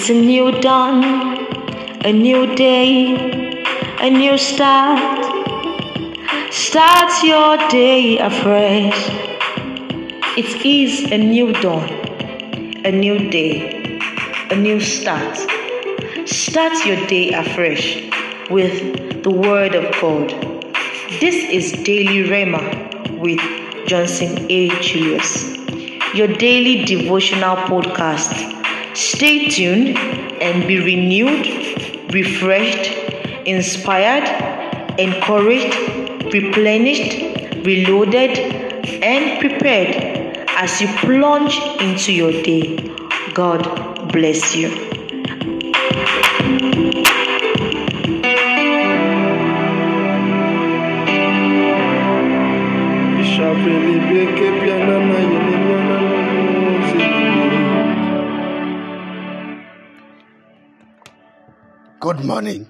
It's a new dawn, a new day, a new start. Start your day afresh. It is a new dawn, a new day, a new start. Start your day afresh with the Word of God. This is Daily Rhema with Johnson A. Julius, your daily devotional podcast. Stay tuned and be renewed, refreshed, inspired, encouraged, replenished, reloaded, and prepared as you plunge into your day. God bless you. Good morning.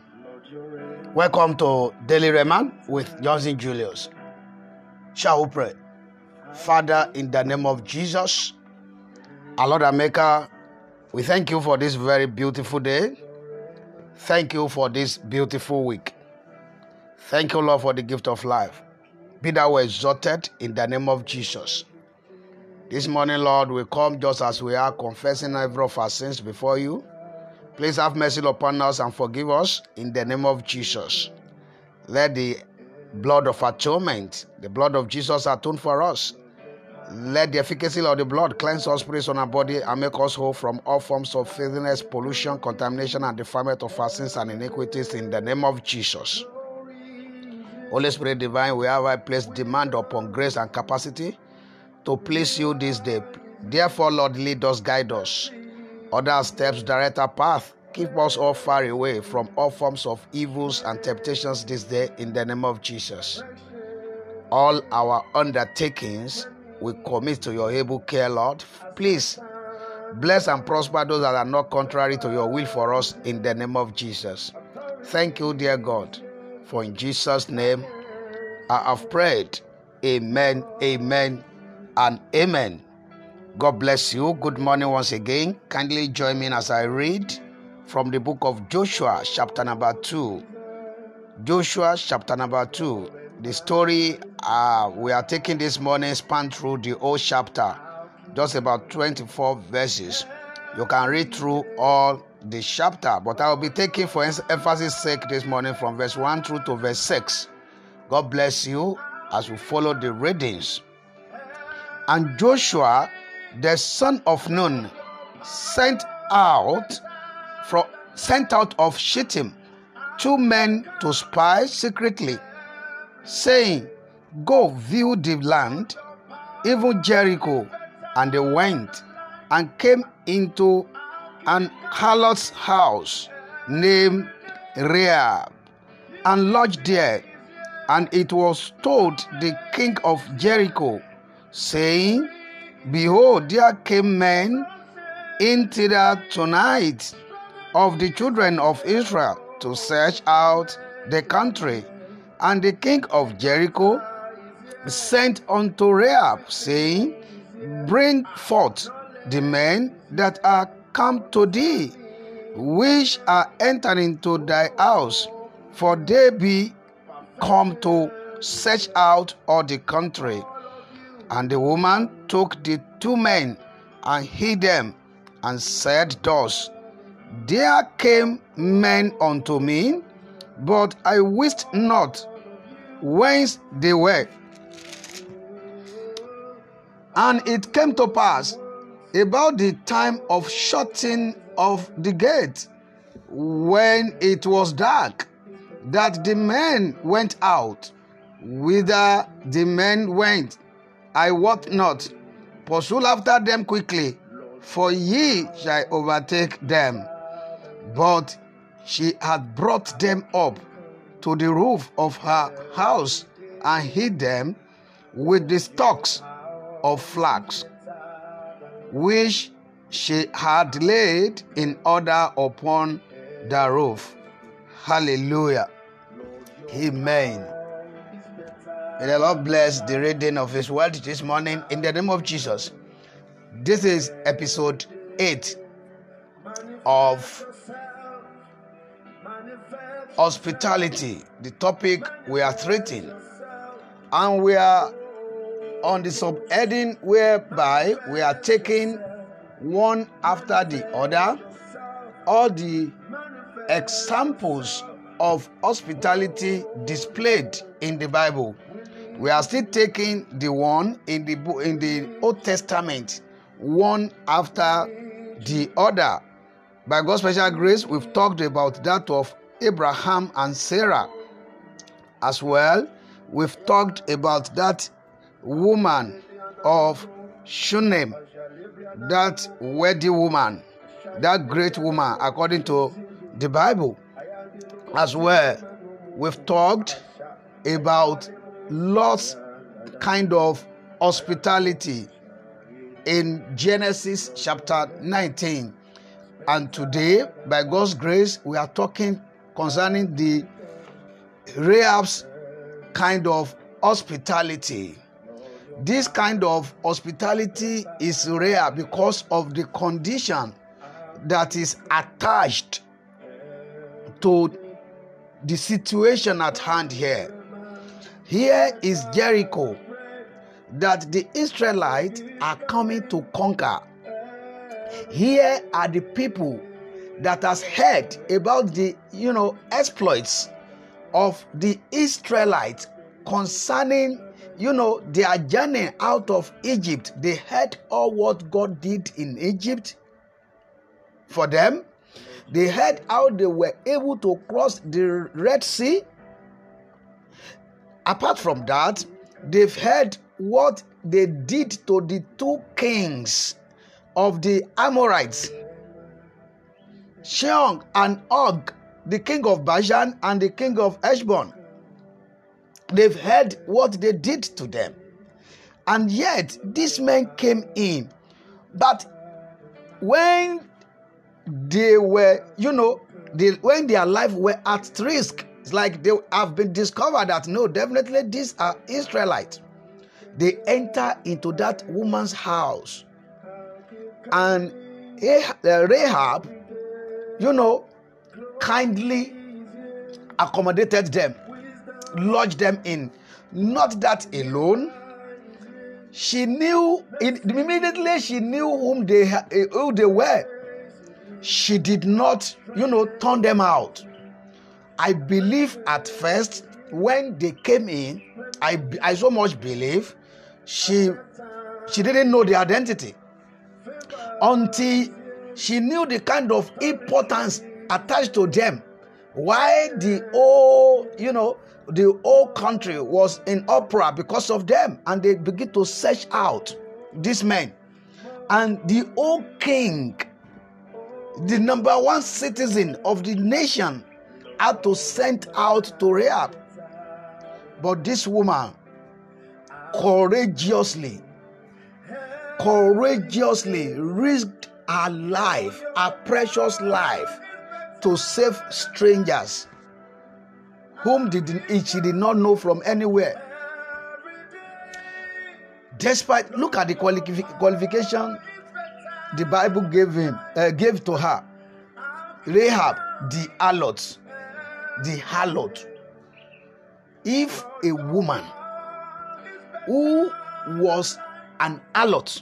Welcome to Daily Rhema with Johnson Julius. Shall we pray? Father, in the name of Jesus, our Lord and Maker, we thank you for this very beautiful day. Thank you for this beautiful week. Thank you, Lord, for the gift of life. Be thou exalted in the name of Jesus. This morning, Lord, we come just as we are, confessing every of our sins before you. Please have mercy upon us and forgive us in the name of Jesus. Let the blood of atonement, the blood of Jesus, atone for us. Let the efficacy of the blood cleanse us, spirits on our body, and make us whole from all forms of filthiness, pollution, contamination, and defilement of our sins and iniquities in the name of Jesus. Holy Spirit divine, we have I place demand upon grace and capacity to please you this day. Therefore, Lord, lead us, guide us. Order our steps, direct our path. Keep us all far away from all forms of evils and temptations this day in the name of Jesus. All our undertakings we commit to your able care, Lord. Please bless and prosper those that are not contrary to your will for us in the name of Jesus. Thank you, dear God, for in Jesus' name I have prayed. Amen, amen, and amen. God bless you. Good morning once again. Kindly join me as I read from the book of Joshua, chapter number 2. Joshua, chapter number 2. The story we are taking this morning span through the whole chapter, just about 24 verses. You can read through all the chapter, but I will be taking for emphasis sake this morning from verse 1 through to verse 6. God bless you as we follow the readings. And Joshua, the son of Nun, sent out of Shittim 2 men to spy secretly, saying, Go view the land, even Jericho. And they went and came into an harlot's house named Rahab, and lodged there. And it was told the king of Jericho, saying, Behold, there came men in thither tonight of the children of Israel to search out the country. And the king of Jericho sent unto Rahab, saying, Bring forth the men that are come to thee, which are entered into thy house, for they be come to search out all the country. And the woman took the 2 men and hid them, and said thus, There came men unto me, but I wist not whence they were. And it came to pass about the time of shutting of the gate, when it was dark, that the men went out. Whither the men went, I wot not. Pursue after them quickly, for ye shall overtake them. But she had brought them up to the roof of her house, and hid them with the stalks of flax, which she had laid in order upon the roof. Hallelujah. Amen. May the Lord bless the reading of His word this morning in the name of Jesus. This is episode 8 of hospitality, the topic we are treating. And we are on the subheading whereby we are taking one after the other all the examples of hospitality displayed in the Bible. We are still taking the one in the Old Testament, one after the other. By God's special grace, we've talked about that of Abraham and Sarah. As well, we've talked about that woman of Shunem, that worthy woman, that great woman according to the Bible. As well, we've talked about Lot's kind of hospitality in Genesis chapter 19. And today, by God's grace, we are talking concerning the Rahab's kind of hospitality. This kind of hospitality is rare because of the condition that is attached to the situation at hand here. Here is Jericho that the Israelites are coming to conquer. Here are the people that has heard about the exploits of the Israelites concerning their journey out of Egypt. They heard all what God did in Egypt for them. They heard how they were able to cross the Red Sea. Apart from that, they've heard what they did to the two kings of the Amorites, Sihon and Og, the king of Bashan and the king of Heshbon. They've heard what they did to them. And yet, these men came in. But when they were, when their life were at risk, it's like they have been discovered that no, definitely these are Israelites. They enter into that woman's house. And Rahab, kindly accommodated them, lodged them in. Not that alone. She knew, immediately she knew who they were. She did not, turn them out. I believe at first, when they came in, I so much believe she didn't know the identity until she knew the kind of importance attached to them. Why the whole country was in uproar because of them, and they begin to search out these men. And the old king, the number one citizen of the nation, had to send out to Rahab. But this woman courageously risked her life, her precious life, to save strangers whom she did not know from anywhere. Despite, look at the qualification the Bible gave to her. Rahab, the harlot. If a woman who was an harlot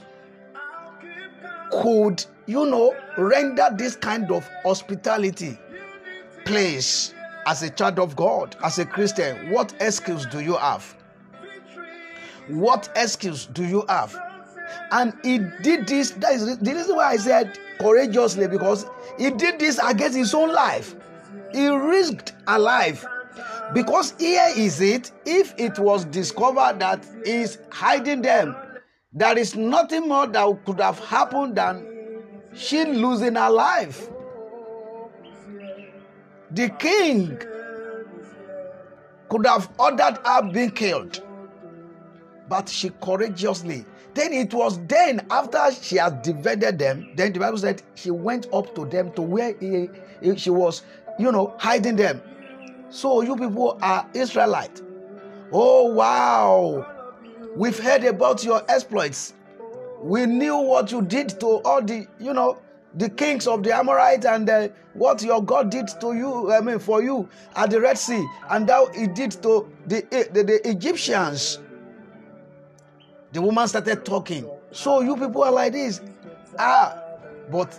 could, render this kind of hospitality place as a child of God, as a Christian, what excuse do you have? What excuse do you have? And he did this. That is the reason why I said courageously, because he did this against his own life. He risked a life. Because here is it, if it was discovered that he is hiding them, there is nothing more that could have happened than she losing her life. The king could have ordered her being killed, but she courageously. Then it was then, after she had divided them, then the Bible said she went up to them to where she was, hiding them. So you people are Israelites. Oh, wow. We've heard about your exploits. We knew what you did to all the, the kings of the Amorites and what your God did to you, for you at the Red Sea, and how he did to the Egyptians. The woman started talking. So you people are like this. But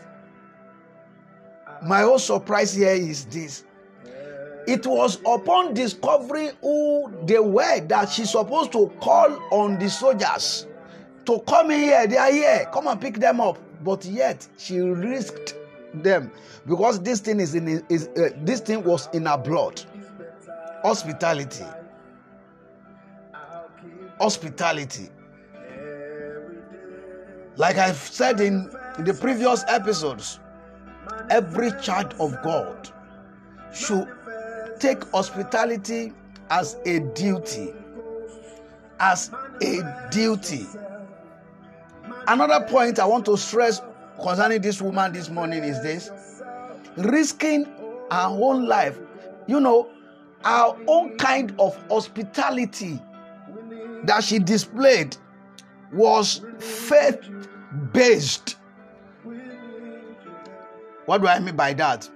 my whole surprise here is this. It was upon discovering who they were that she's supposed to call on the soldiers to come in here. They are here. Come and pick them up. But yet she risked them because this thing this thing was in her blood. Hospitality. Like I've said in the previous episodes, every child of God should take hospitality as a duty. Another point I want to stress concerning this woman this morning is this: risking her own life. Our own kind of hospitality that she displayed was faith-based. What do I mean by that?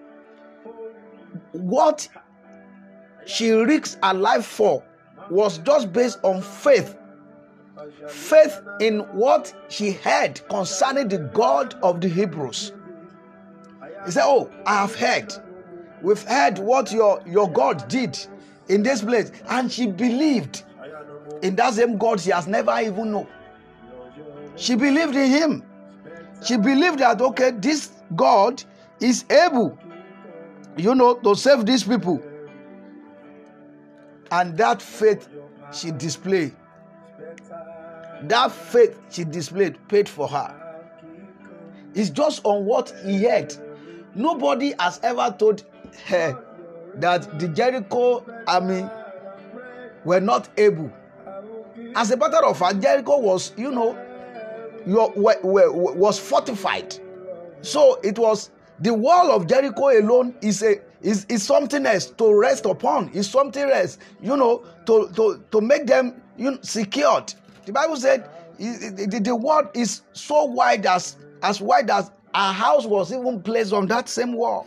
What she risked her life for was just based on faith. Faith in what she heard concerning the God of the Hebrews. He said, I have heard. We've heard what your God did in this place. And she believed in that same God she has never even known. She believed in him. She believed that, this God is able, to save these people. And that faith she displayed. Paid for her. It's just on what he heard. Nobody has ever told her that the Jericho army were not able. As a matter of fact, Jericho was, was fortified. So it was the wall of Jericho alone is something else to rest upon. Is something else, to make them secured. The Bible said the wall is so wide as wide as our house was even placed on that same wall.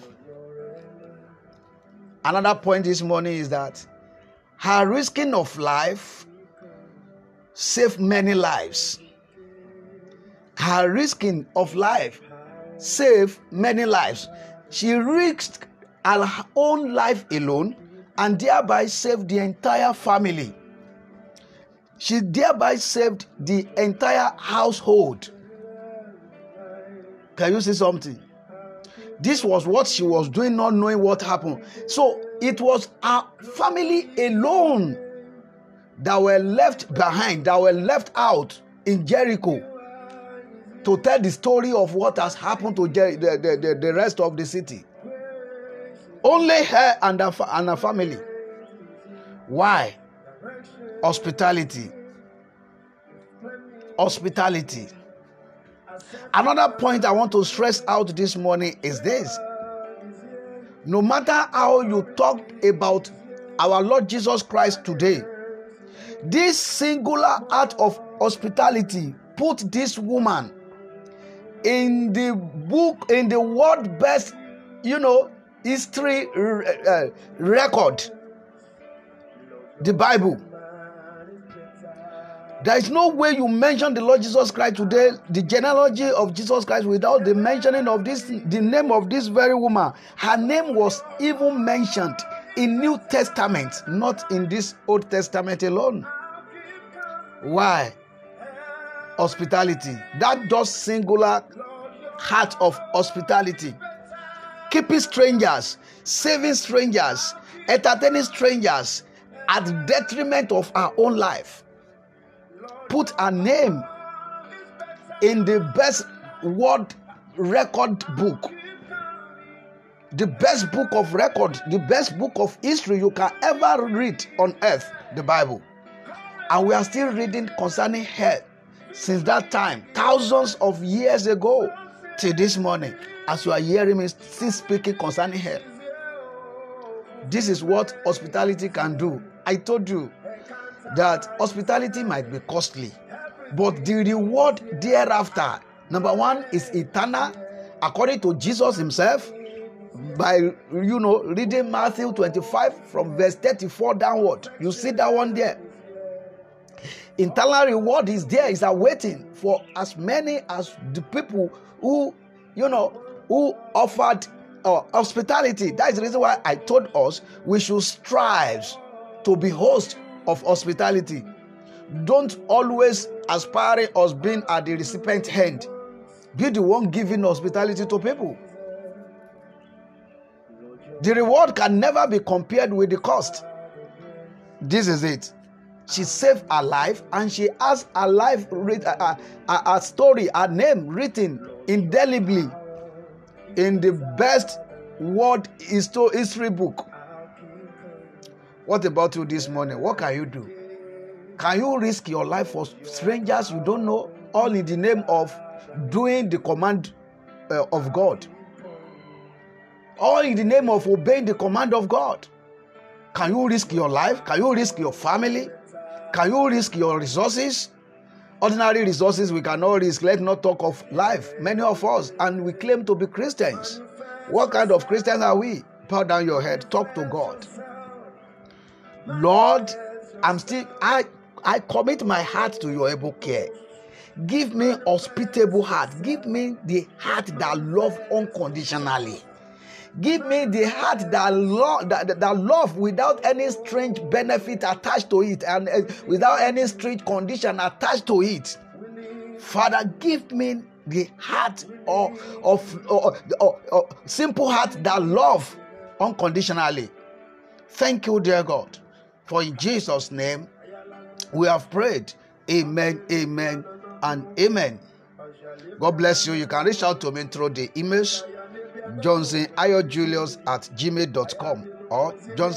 Another point this morning is that her risking of life saved many lives. Her risking of life saved many lives. She risked her own life alone and thereby saved the entire family. She thereby saved the entire household. Can you see something? This was what she was doing, not knowing what happened. So it was her family alone that were left behind, that were left out in Jericho to tell the story of what has happened to the rest of the city. Only her and her family. Why? Hospitality. Another point I want to stress out this morning is this. No matter how you talk about our Lord Jesus Christ today, this singular act of hospitality put this woman in the book, in the world best, history record, the Bible. There is no way you mention the Lord Jesus Christ today, the genealogy of Jesus Christ, without the mentioning of the name of this very woman. Her name was even mentioned in New Testament, not in this Old Testament alone. Why? Hospitality. That does singular heart of hospitality. Keeping strangers, saving strangers, entertaining strangers at the detriment of our own life. Put a name in the best world record book, the best book of record, the best book of history you can ever read on earth, the Bible. And we are still reading concerning her since that time, thousands of years ago, till this morning, as you are hearing me still speaking concerning her. This is what hospitality can do. I told you that hospitality might be costly, but the reward thereafter, number one, is eternal, according to Jesus himself, by reading Matthew 25 from verse 34 downward. You see that one there. Eternal reward is there, is awaiting for as many as the people who offered hospitality. That is the reason why I told us we should strive to be host of hospitality. Don't always aspire us being at the recipient hand. Be the one giving hospitality to people. The reward can never be compared with the cost. This is it. She saved her life, and she has her life, a story, a name written indelibly in the best world history book. What about you this morning? What can you do? Can you risk your life for strangers you don't know, all in the name of doing the command of God? All in the name of obeying the command of God. Can you risk your life? Can you risk your family? Can you risk your resources? Ordinary resources we cannot risk. Let's not talk of life. Many of us, and we claim to be Christians. What kind of Christians are we? Bow down your head. Talk to God. Lord, I commit my heart to your able care. Give me hospitable heart. Give me the heart that loves unconditionally. Give me the heart that love without any strange benefit attached to it, and without any strange condition attached to it. Father, give me the heart of simple heart that love unconditionally. Thank you, dear God, for in Jesus' name we have prayed. Amen, amen, and amen. God bless you. You can reach out to me through the emails johnsonayodjulius@gmail.com or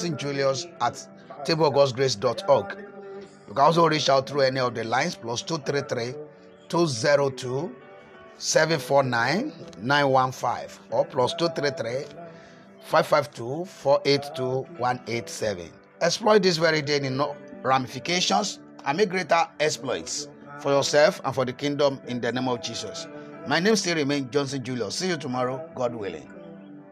johnsonjulius@tableofgodsgrace.org. You can also reach out through any of the lines +233 202 749 915 or +233 552 482 187. Exploit this very day in ramifications and make greater exploits for yourself and for the kingdom in the name of Jesus. My name still remains Johnson Julius. See you tomorrow, God willing.